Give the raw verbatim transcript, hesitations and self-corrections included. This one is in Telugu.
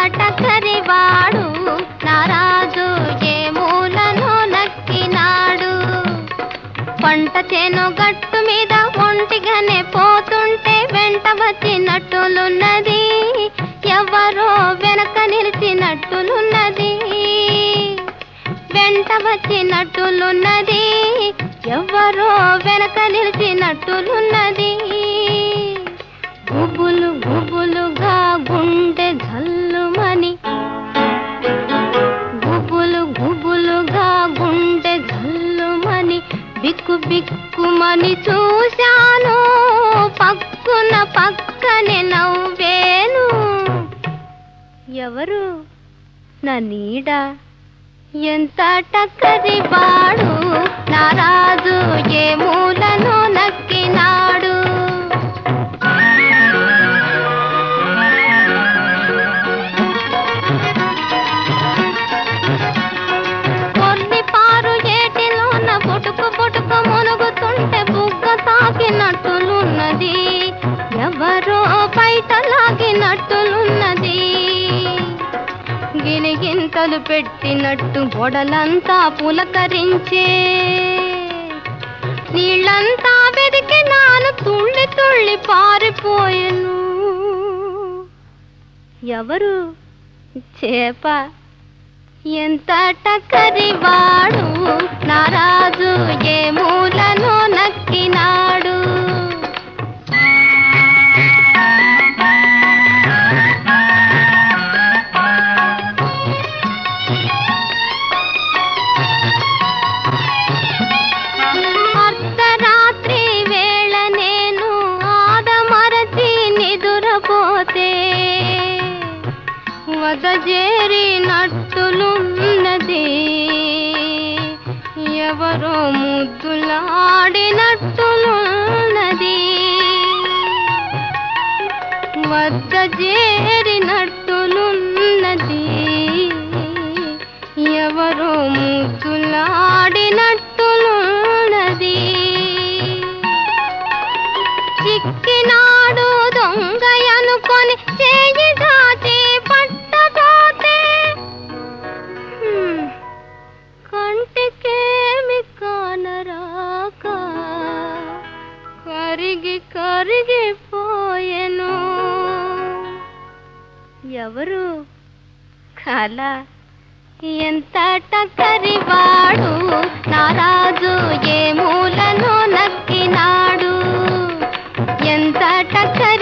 టకరివాడు నారాజు ఏ మూలను నక్కినాడు. పంట చేను గట్టు మీద ఒంటిగానే పోతుంటే వెంట వచ్చినట్టులున్నది, ఎవరో వెనక నిలిచినట్టులున్నది. వెంట వచ్చినట్టులున్నది, ఎవరో వెనక నిలిచినట్టులున్నది. గుబులు గుబులుగా గుండె జల్లుమని, గుబులు గుబులుగా గుండె జల్లుమని బిక్కు బిక్కుమని చూశాను, పక్కున పక్కనే నవ్వేను. ఎవరు నా నీడ, ఎంత టకరివాడు నారాజు ఏ మూలను నక్కినాడు. కొన్ని పారు ఏటిలోన పొటుకు పొటుకు మునుగుతుంటే బుగ్గ తాకినట్టులున్నది, ఎవరో బయట లాగినట్టులున్నది. గిలిగింతలు పెట్టినట్టు గొడలంతా పులకరించే, నీళ్ళంతా వెదికి నాను తుళ్ళి తుళ్ళి పారిపోయెను. ఎవరు చేప, ఎంత టకరివాడు నారాజు ఏ మూలను నక్కినాడు. అర్ధరాత్రి వేళ నేను ఆదమరచి నిదురపోతే వదజేరినట్టులున్నది, ఎవరో ముద్దులాడినట్టులున్నది. వదజేరినట్టులున్నది, ఎవరో ముద్దులాడినట్టులున్నది. చిక్కినాడు దొంగ అనుకొని చేయి దాచి పట్టబోతే, కంటికేమి కానరాక కరిగి కరిగిపోయెను. ఎవరు కల, ఎంత టకరివాడు నారాజు ఏ మూలను నక్కినాడు. ఎంత టకరి